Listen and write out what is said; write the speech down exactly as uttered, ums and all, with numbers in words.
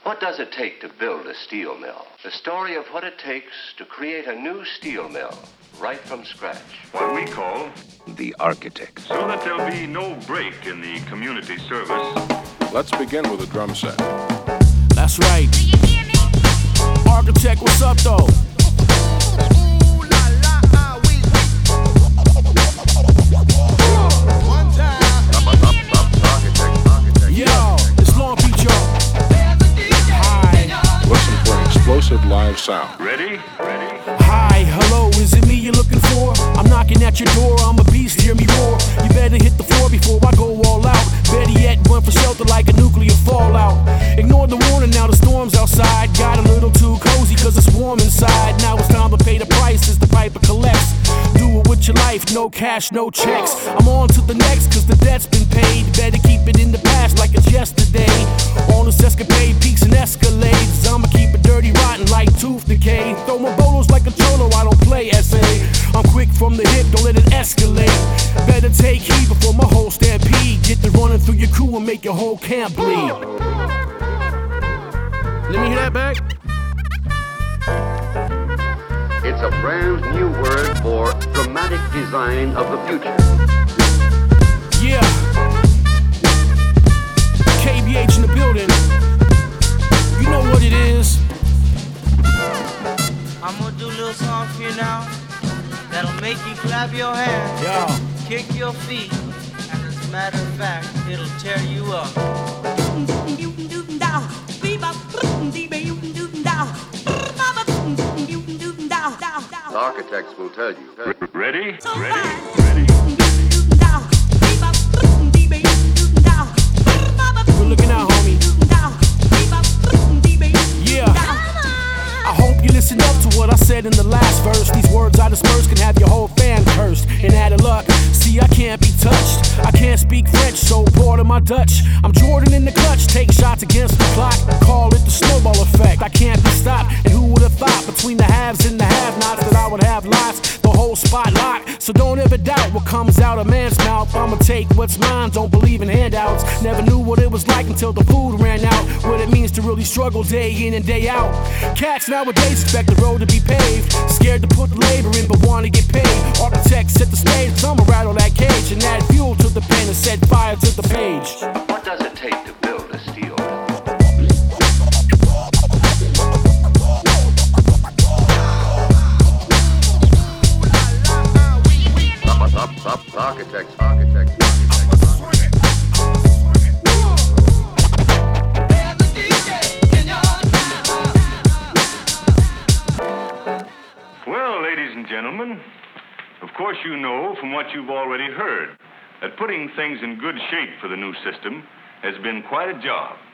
What does it take to build a steel mill? The story of what it takes to create a new steel mill right from scratch. What we call the architect. So that there'll be no break in the community service. Let's begin with a drum set. That's right. Architect, what's up, though? Yo, it's Long Beach, y'all. Hi. Listen for an explosive live sound. Ready? Ready? Hi, hello, is it me you're looking for? I'm knocking at your door, I'm a beast, hear me roar. You better hit the floor before I go all out. Better yet, run for shelter like a nuclear fallout. Ignore the warning, now the storm's outside. Got a little too cozy cause it's warm inside. Now it's time to pay the price as the piper collects. Do it with your life, no cash, no checks. I'm on to the next cause the debt's been paid. Better keep it in the past like it's yesterday. On this escapade, peaks and escalades. I'ma keep it dirty, rotten like tooth decay. Throw my bolos like a cholo, I don't play S A. I'm quick from the hip, don't let it escalate. Better take heed before my whole stampede. Get to running through your crew and make your whole camp bleed. Let me hear that back. It's a brand new word for dramatic design of the future. Yeah. K B H in the building. You know what it is. I'm gonna do a little song for you now that'll make you clap your hands, Yeah. kick your feet, and as a matter of fact, it'll tear you up. The architects will tell you. Ready? Ready? We're looking out, homie. Yeah. I hope you listen up to what I said in the last verse. These words I disperse can have your whole fan cursed. And out of luck, see I can't be touched. I can't speak French, so pardon my Dutch. I'm Jordan in the clutch, take shots against the clock. Call it the snowball effect, I can't be stopped. And who would have thought between the haves and the have-nots that I would have lots, the whole spot locked. So don't ever doubt what comes out of man's mouth. I'ma take what's mine, don't believe in handouts. Never knew what it was like until the food ran out. What it means to really struggle day in and day out. Cats nowadays expect the road to be paved. Scared to put the labor in but wanna get paid. Architects set the stage, I'ma rattle that cage and add fuel to the pen and set fire to the page. What does it take to build a steel mill? Architects, architects, architects. Well, ladies and gentlemen, of course you know from what you've already heard that putting things in good shape for the new system has been quite a job.